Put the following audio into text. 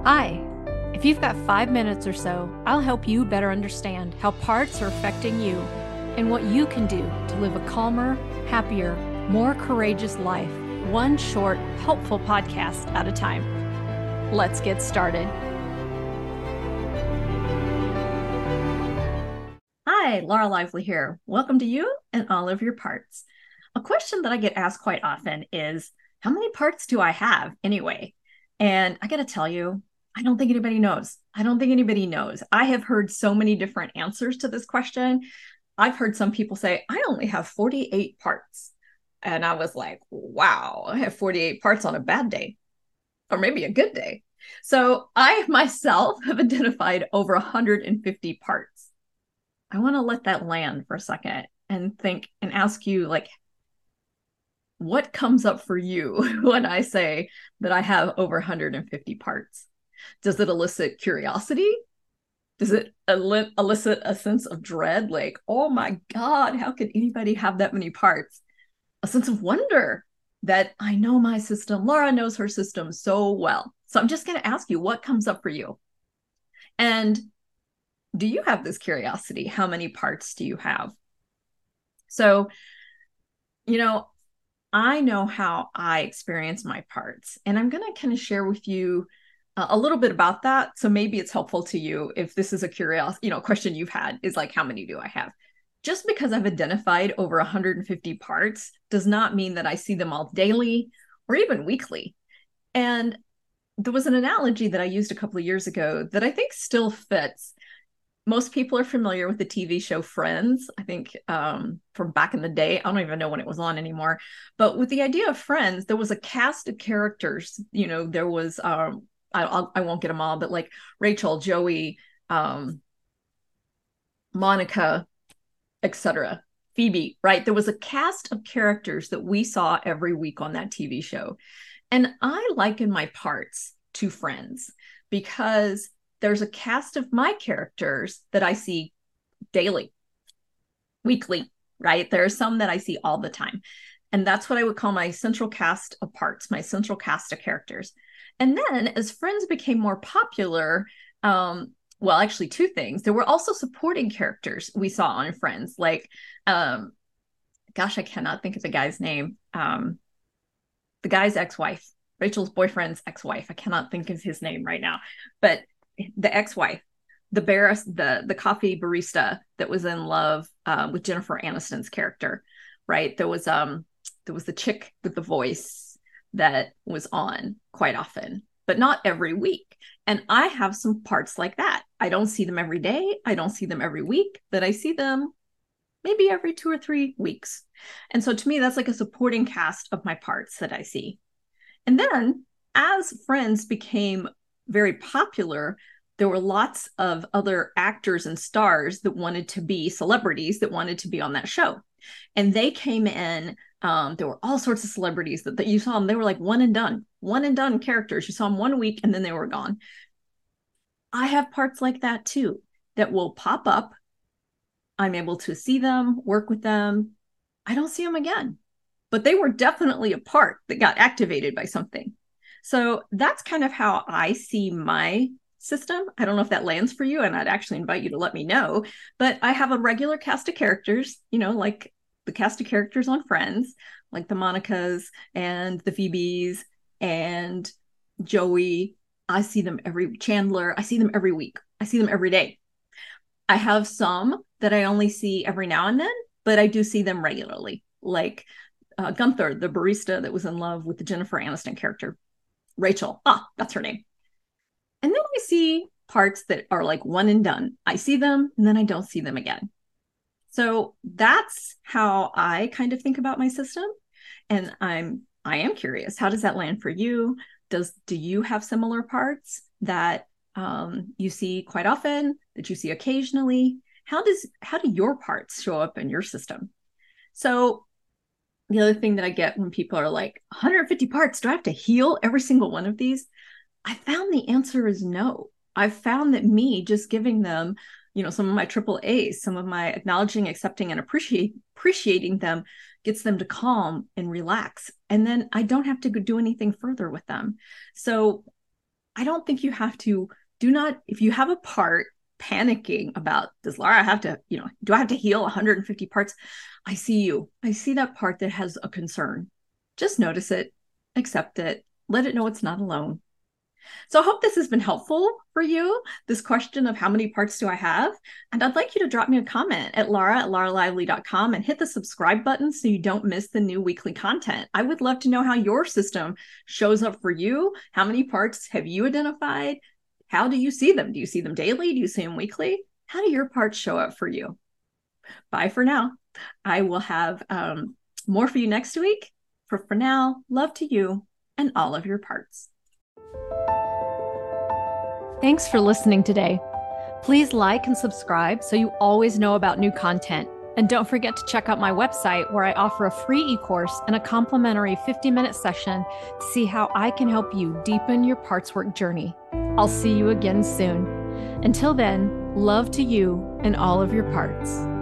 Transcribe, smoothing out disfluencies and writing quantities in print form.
Hi. If you've got 5 minutes or so, I'll help you better understand how parts are affecting you and what you can do to live a calmer, happier, more courageous life, one short, helpful podcast at a time. Let's get started. Hi, Laura Lively here. Welcome to you and all of your parts. A question that I get asked quite often is, how many parts do I have anyway? And I got to tell you, I don't think anybody knows. I have heard so many different answers to this question. I've heard some people say, I only have 48 parts. And I was like, wow, I have 48 parts on a bad day, or maybe a good day. So I myself have identified over 150 parts. I want to let that land for a second and think and ask you, like, what comes up for you when I say that I have over 150 parts? Does it elicit curiosity? Does it elicit a sense of dread? Like, oh my God, how could anybody have that many parts? A sense of wonder that I know my system. Laura knows her system so well. So I'm just going to ask you, what comes up for you? And do you have this curiosity? How many parts do you have? So, I know how I experience my parts, and I'm going to kind of share with you a little bit about that. So maybe it's helpful to you if this is a curiosity, question you've had is like, how many do I have? Just because I've identified over 150 parts does not mean that I see them all daily or even weekly. And there was an analogy that I used a couple of years ago that I think still fits. Most people are familiar with the TV show Friends, I think, from back in the day. I don't even know when it was on anymore. But with the idea of Friends, there was a cast of characters. There was, I won't get them all, but like Rachel, Joey, Monica, etc., Phoebe, right? There was a cast of characters that we saw every week on that TV show. And I liken my parts to Friends because there's a cast of my characters that I see daily, weekly, right? There are some that I see all the time. And that's what I would call my central cast of parts, my central cast of characters. And then as Friends became more popular, well, actually two things. There were also supporting characters we saw on Friends, like, gosh, I cannot think of the guy's name. The guy's ex-wife, Rachel's boyfriend's ex-wife. I cannot think of his name right now, but the ex-wife, the coffee barista that was in love with Jennifer Aniston's character, right? There was the chick with the voice that was on quite often, but not every week. And I have some parts like that. I don't see them every day. I don't see them every week, but I see them maybe every 2 or 3 weeks. And so to me, that's like a supporting cast of my parts that I see. And then as Friends became very popular, there were lots of other actors and stars that wanted to be celebrities that wanted to be on that show. And they came in. There were all sorts of celebrities that you saw them. They were like one and done characters. You saw them 1 week and then they were gone. I have parts like that too that will pop up. I'm able to see them, work with them. I don't see them again, but they were definitely a part that got activated by something. So that's kind of how I see my system. I don't know if that lands for you, and I'd actually invite you to let me know. But I have a regular cast of characters, like the cast of characters on Friends, like the Monicas and the Phoebes and Joey. I see them Chandler. I see them every week. I see them every day. I have some that I only see every now and then, but I do see them regularly, like Gunther, the barista that was in love with the Jennifer Aniston character. Rachel, that's her name. And then I see parts that are like one and done. I see them and then I don't see them again. So that's how I kind of think about my system. And I am curious, how does that land for you? Do you have similar parts that you see quite often, that you see occasionally? How do your parts show up in your system? So the other thing that I get when people are like, 150 parts, do I have to heal every single one of these? I found the answer is no. I've found that me just giving them, some of my triple A's, some of my acknowledging, accepting, and appreciating them gets them to calm and relax. And then I don't have to do anything further with them. So I don't think you have to, if you have a part panicking about, does Laura have to, do I have to heal 150 parts? I see you. I see that part that has a concern. Just notice it, accept it, let it know it's not alone. So I hope this has been helpful for you, this question of how many parts do I have? And I'd like you to drop me a comment at laura@lauralively.com and hit the subscribe button so you don't miss the new weekly content. I would love to know how your system shows up for you. How many parts have you identified? How do you see them? Do you see them daily? Do you see them weekly? How do your parts show up for you? Bye for now. I will have more for you next week. For now, love to you and all of your parts. Thanks for listening today. Please like and subscribe so you always know about new content. And don't forget to check out my website where I offer a free e-course and a complimentary 50-minute session to see how I can help you deepen your parts work journey. I'll see you again soon. Until then, love to you and all of your parts.